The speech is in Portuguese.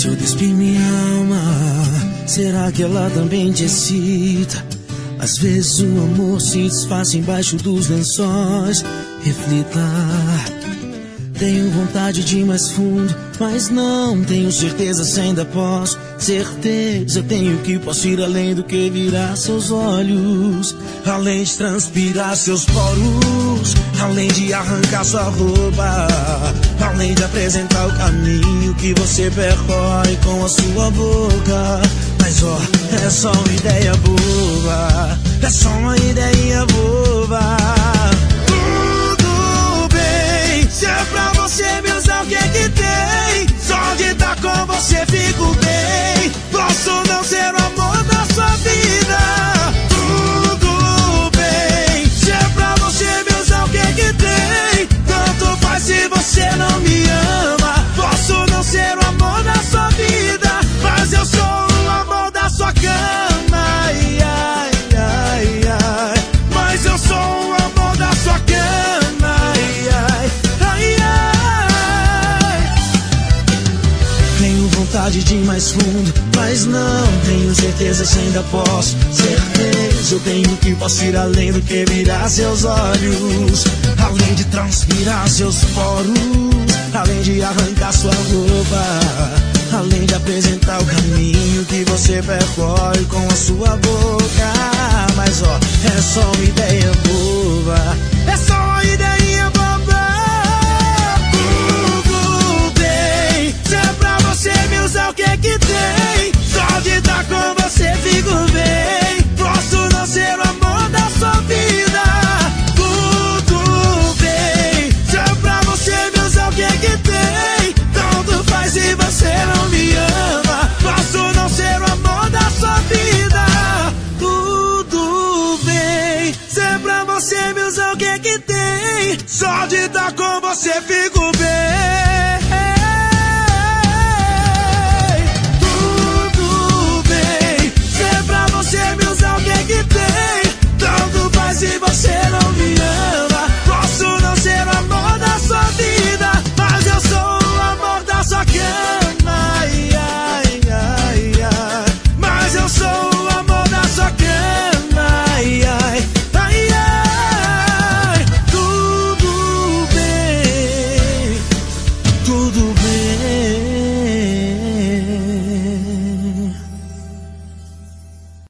Deixa eu despir minha alma. Será que ela também te excita? Às vezes o amor se desfaz embaixo dos lençóis. Reflita. Tenho vontade de ir mais fundo, mas não tenho certeza se ainda posso. Certeza tenho que posso ir além do que virar seus olhos, além de transpirar seus poros, além de arrancar sua roupa, além de apresentar o caminho que você percorre com a sua boca. Mas ó, é só uma ideia boba, é só uma ideia boba. Se é pra você me usar, o que é que tem? Só de estar com você fico bem. Posso não ser o amor da sua vida. Tudo bem. Se é pra você me usar, o que é que tem? Tanto faz se você não me ama. Posso não ser o amor da sua vida, mas eu sou o amor da sua cama. Ai, ai, ai, ai. Mas eu sou o amor da sua cama. Ai, ai. Tenho vontade de ir mais fundo, mas não tenho certeza se ainda posso. Certeza eu tenho que posso ir além do que virar seus olhos, além de transpirar seus poros, além de arrancar sua roupa, além de apresentar o caminho que você percorre com a sua boca. Mas ó, é só uma ideia boba, é só uma ideia boba. Você me usa, o que é que tem? Só de estar com você fico bem. Posso não ser o amor da sua vida. Tudo bem. Se é pra você me usar, o que é que tem? Tanto faz se você não me ama. Posso não ser o amor da sua vida. Tudo bem. Se é pra você me usar, o que é que tem? Só de estar com você fico